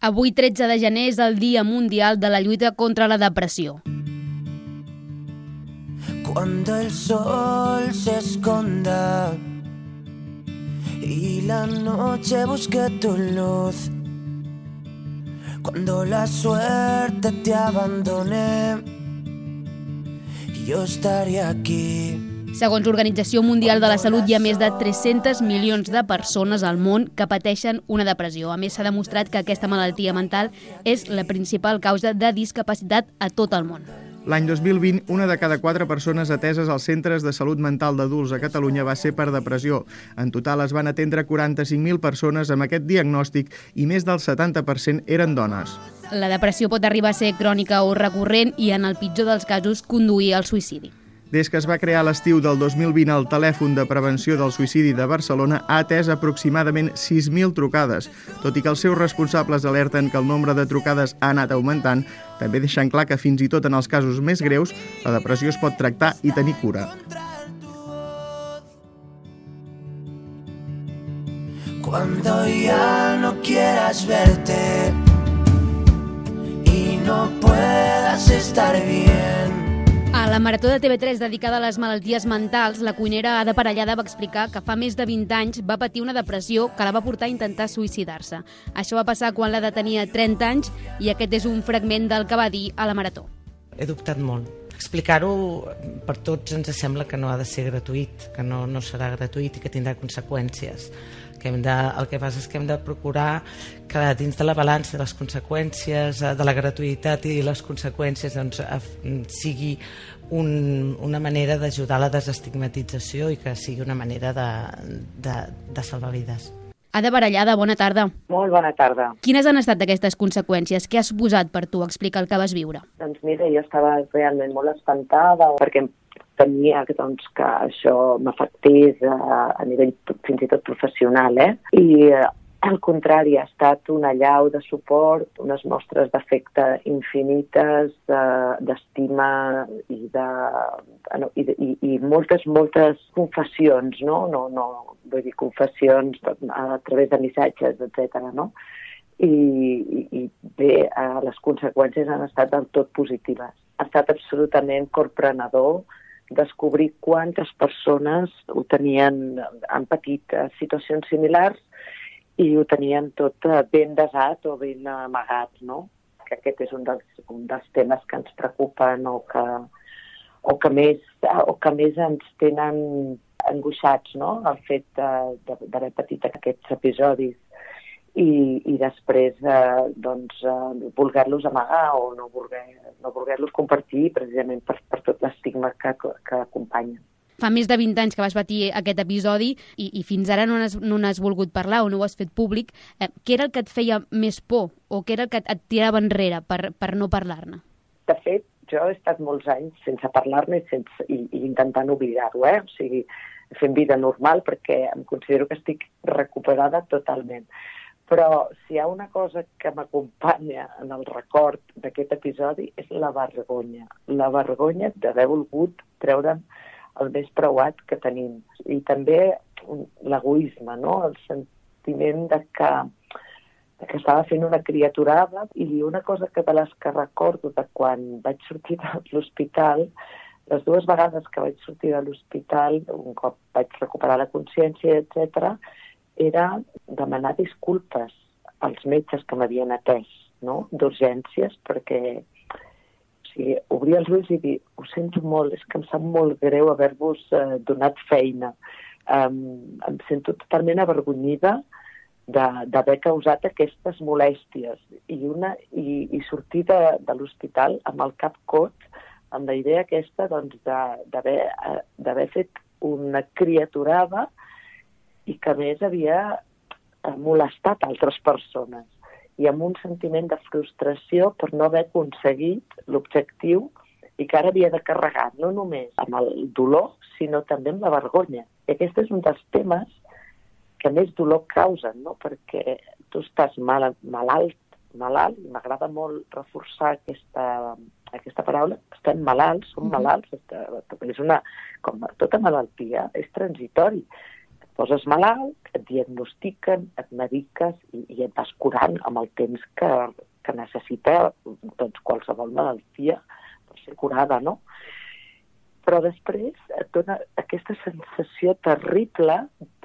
Avui, 13 de gener, és el Dia Mundial de la lluita contra la depressió. Cuando el sol se esconda y la noche busque tu luz, cuando la suerte te abandone, yo estaré aquí. Segons l'Organització Mundial de la Salut, hi ha més de 300 milions de persones al món que pateixen una depressió. A més, s'ha demostrat que aquesta malaltia mental és la principal causa de discapacitat a tot el món. L'any 2020, una de cada 4 persones ateses als centres de salut mental d'adults a Catalunya va ser per depressió. En total es van atendre 45.000 persones amb aquest diagnòstic i més del 70% eren dones. La depressió pot arribar a ser crònica o recurrent i, en el pitjor dels casos, conduir al suïcidi. Des que es va crear l'estiu del 2020, el telèfon de prevenció del suïcidi de Barcelona ha atès aproximadament 6.000 trucades. Tot i que els seus responsables alerten que el nombre de trucades ha anat augmentant, també deixen clar que fins i tot en els casos més greus, la depressió es pot tractar i tenir cura. Cuando ya no quieras verte y no puedas estar bien. A la Marató de TV3 dedicada a les malalties mentals, la cuinera Ada Parellada va explicar que fa més de 20 anys va patir una depressió que la va portar a intentar suïcidar-se. Això va passar quan l'Ada tenia 30 anys i aquest és un fragment del que va dir a la Marató. He dubtat molt. Explicar-ho per tots ens sembla que no ha de ser gratuït, que no serà gratuït i que tindrà conseqüències. El que passa és que hem de procurar que dins de la balança de les conseqüències, de la gratuïtat i les conseqüències, sigui una manera d'ajudar a la desestigmatització i que sigui una manera de salvar vides. Ada Parellada, bona tarda. Molt bona tarda. Quines han estat aquestes conseqüències? Què ha suposat per tu? Explica el que vas viure. Doncs mira, jo estava realment molt espantada perquè temia que això m'afectés a nivell fins i tot professional, I al contrari, ha estat una allau de suport, unes mostres d'afecte infinites, d'estima i moltes confessions, no? Vull dir, confessions a través de missatges, etc. I bé, les conseqüències han estat del tot positives. Ha estat absolutament corprenedor descobrir quantes persones han patit situacions similars i ho tenien tot ben desat o ben amagat, no? Que aquest és un dels temes que ens preocupen o que més ens tenen angoixats, no? El fet d'haver patit aquests episodis i després voler-los amagar o no voler-los compartir precisament per tot l'estigma que acompanya. Fa més de 20 anys que vas patir aquest episodi i fins ara no n'has volgut parlar o no ho has fet públic. Què era el que et feia més por o què era el que et tirava enrere per no parlar-ne? De fet, jo he estat molts anys sense parlar-ne i intentant oblidar-ho, O sigui, fent vida normal perquè em considero que estic recuperada totalment. Però si hi ha una cosa que m'acompanya en el record d'aquest episodi és la vergonya. La vergonya d'haver volgut treure'm el més preuat que tenim. I també l'egoisme, no? El sentiment que estava fent una criaturada. I una cosa de les que recordo de quan vaig sortir de l'hospital, les 2 vegades que vaig sortir de l'hospital, un cop vaig recuperar la consciència, etc., era demanar disculpes als metges que m'havien atès, no? D'urgències, perquè obrir els ulls i dir, ho sento molt, és que em sap molt greu haver-vos donat feina. Em sento totalment avergonyida d'haver causat aquestes molèsties i sortir de l'hospital amb el cap cot, amb la idea aquesta d'haver fet una criaturada i que a més havia molestat altres persones i amb un sentiment de frustració per no haver aconseguit l'objectiu i que ara havia de carregar no només amb el dolor, sinó també amb la vergonya. I aquest és un dels temes que més dolor causen, no? Perquè tu estàs malalt, i m'agrada molt reforçar aquesta paraula, estem malalts, som malalts, és com tota malaltia, és transitori. poses malalt, et diagnostiquen, et mediques i et vas curant amb el temps que necessita doncs, qualsevol malaltia per ser curada, no? Però després et dona aquesta sensació terrible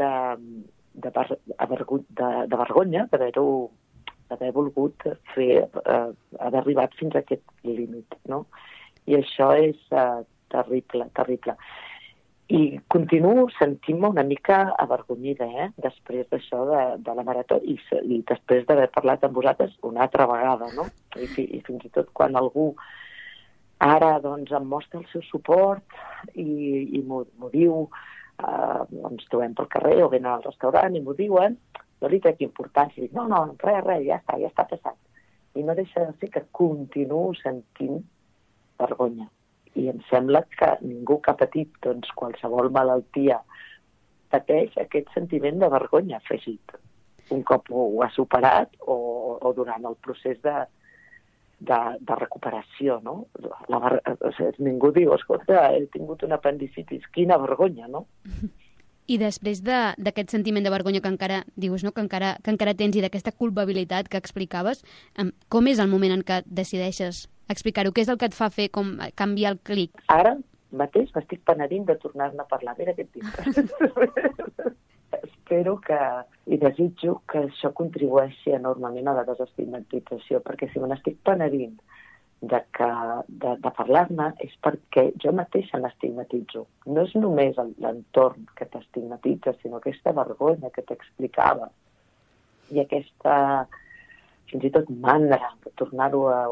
de vergonya d'haver volgut haver arribat fins a aquest límit, no? I això és terrible, terrible. I continuo sentint-me una mica avergonyida, després d'això de la marató i després d'haver parlat amb vosaltres una altra vegada, no? I fins i tot quan algú ara doncs, em mostra el seu suport i m'ho diu, ens trobem pel carrer o venen al restaurant i m'ho diuen, no li trec importància, dic, no, res, ja està passat. I no deixa de ser que continuo sentint vergonya. I em sembla que ningú que ha patit doncs, qualsevol malaltia pateix aquest sentiment de vergonya afegit. Un cop ho ha superat o durant el procés de recuperació, no? Ningú diu, escolta, he tingut una apendicitis, quina vergonya, no? I després d'aquest sentiment de vergonya que encara dius, no? que encara tens i d'aquesta culpabilitat que explicaves, com és el moment en què decideixes explicar-ho? Què és el que et fa fer com canviar el clic? Ara mateix m'estic penedint de tornar-ne a parlar. Mira què et dic. Espero i desitjo que això contribueixi enormement a la desestigmatització, perquè si me n'estic penedint de parlar-ne és perquè jo mateixa m'estigmatitzo. No és només l'entorn que t'estigmatitza, sinó aquesta vergonya que t'explicava i aquesta, fins i tot mandra de tornar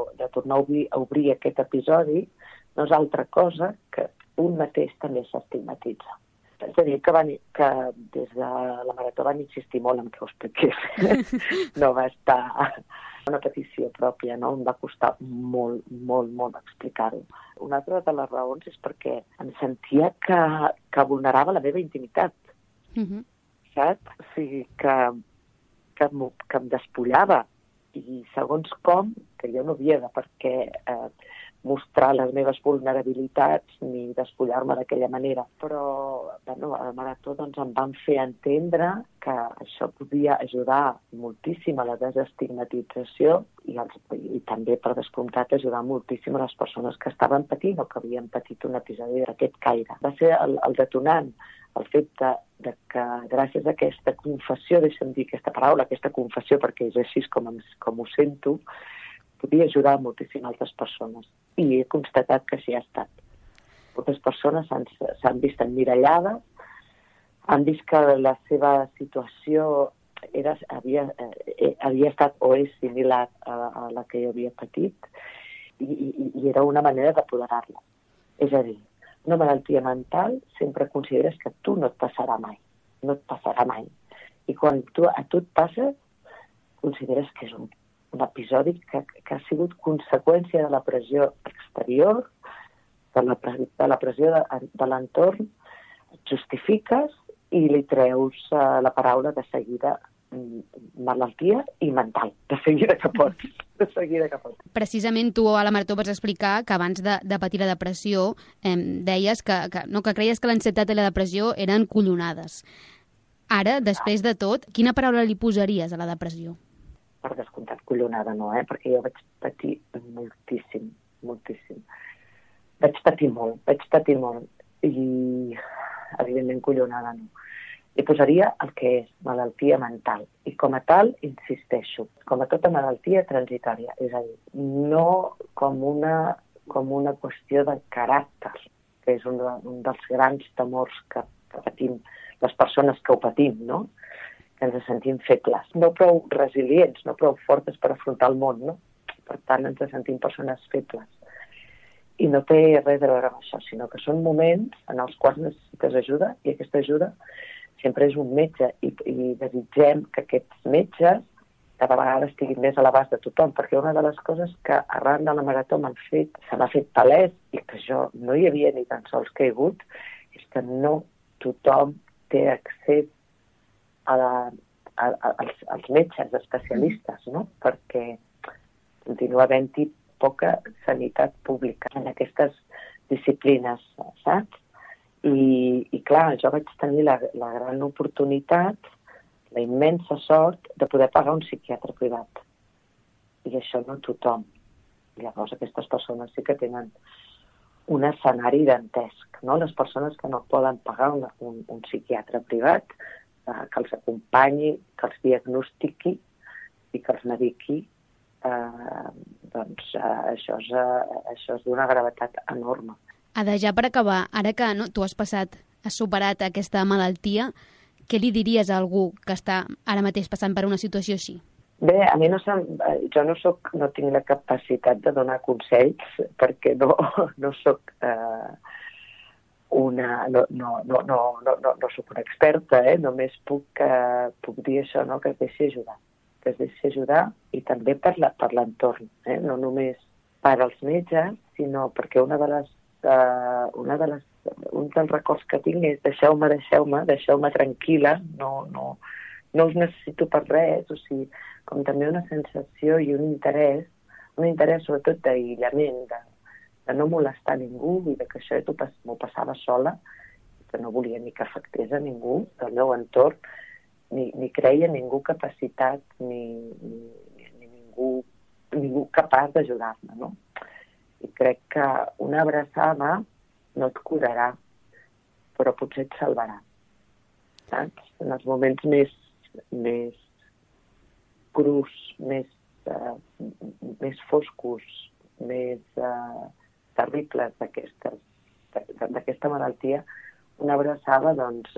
a obrir aquest episodi, no és altra cosa que un mateix també s'estigmatitza. És a dir, que des de la marató van insistir molt en que ho expliqués. No va estar una petició pròpia, no? Em va costar molt, molt, molt explicar-ho. Una altra de les raons és perquè em sentia que vulnerava la meva intimitat. Saps? O sigui, que em despullava. I segons com, que jo no havia de per què mostrar les meves vulnerabilitats ni despullar-me d'aquella manera. Però a la marató doncs, em van fer entendre que això podia ajudar moltíssim a la desestigmatització i també, per descomptat, ajudar moltíssim a les persones que estaven patint o que havien patit un episodi d'aquest caire. Va ser el detonant, el fet que gràcies a aquesta confessió, deixa'm dir aquesta paraula, aquesta confessió, perquè és així com ho sento, podia ajudar moltíssim altres persones. I he constatat que així ha estat. Moltes persones s'han vist emmirallades, han vist que la seva situació havia estat o és similar a la que jo havia patit i era una manera d'apoderar-la. És a dir, una malaltia mental sempre consideres que tu no et passarà mai. No et passarà mai. I quan a tu et passa, consideres que és un episodi que ha sigut conseqüència de la pressió exterior, de la pressió de l'entorn, et justifiques i li treus la paraula de seguida malaltia i mental, de seguida que pots. Precisament tu a la marató vas explicar que abans de patir la depressió deies que creies que l'ansietat i la depressió eren collonades. Ara, després de tot, quina paraula li posaries a la depressió? Per descomptat, collonada no, perquè jo vaig patir moltíssim, moltíssim. Vaig patir molt i, evidentment, collonada no. Li posaria el que és malaltia mental. I com a tal, insisteixo, com a tota malaltia transitòria. És a dir, no com una qüestió de caràcter, que és un dels grans temors que patim les persones que ho patim, no? Que ens sentim febles, no prou resilients, no prou fortes per afrontar el món, no? Per tant, ens sentim persones febles. I no té res a veure amb això, sinó que són moments en els quals necessites ajuda i aquesta ajuda sempre és un metge i desitgem que aquests metges cada vegada estiguin més a l'abast de tothom, perquè una de les coses que arran de la marató se m'ha fet palès i que jo no hi havia ni tan sols caigut, és que no tothom té accés als metges especialistes, no? Perquè continua havent-hi poca sanitat pública en aquestes disciplines, saps? I clar, jo vaig tenir la gran oportunitat, la immensa sort de poder pagar un psiquiatre privat. I això no tothom. Llavors aquestes persones sí que tenen un escenari dantesc, no? Les persones que no poden pagar un psiquiatre privat, que els acompanyi, que els diagnostiqui i que els mediqui, això és d'una gravetat enorme. Ada, ja per acabar, ara que tu has superat aquesta malaltia, què li diries a algú que està ara mateix passant per una situació així? Bé, a mi jo no tinc la capacitat de donar consells perquè no soc no soc una experta, només puc dir això, no? Que es deixi ajudar, i també per l'entorn, no només per als metges, sinó perquè un dels records que tinc és deixeu-me tranquil·la, no us necessito per res, o sigui, com també una sensació i un interès sobretot d'aïllament, de no molestar ningú i de que això m'ho passava sola, que no volia ni que afectés a ningú del meu entorn, ni creia ningú capacitat ni ningú capaç d'ajudar-me, no? I crec que una abraçada no et curarà, però potser et salvarà, saps? En els moments més crus, més foscos, més terribles d'aquesta malaltia, una abraçada, doncs,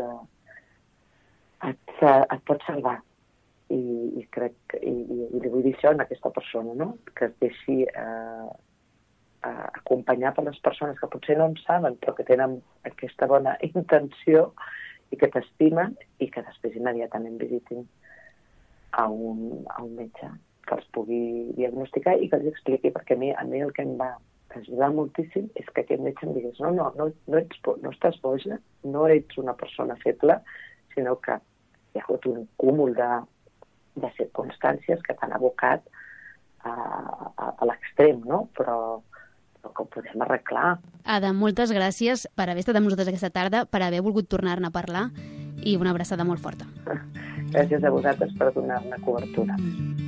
et pot salvar. I li vull dir això a aquesta persona, no? Que es deixi acompanyar per les persones que potser no en saben, però que tenen aquesta bona intenció i que t'estimen, i que després immediatament visitin a un metge que els pugui diagnosticar i que els expliqui, perquè a mi el que em va ajudar moltíssim és que aquest metge em digués no estàs boja, no ets una persona feble, sinó que hi ha hagut un cúmul de circumstàncies que t'han abocat a l'extrem, no? Però que ho podem arreglar. Ada, moltes gràcies per haver estat amb nosaltres aquesta tarda, per haver volgut tornar-ne a parlar, i una abraçada molt forta. Gràcies a vosaltres per donar-me cobertura.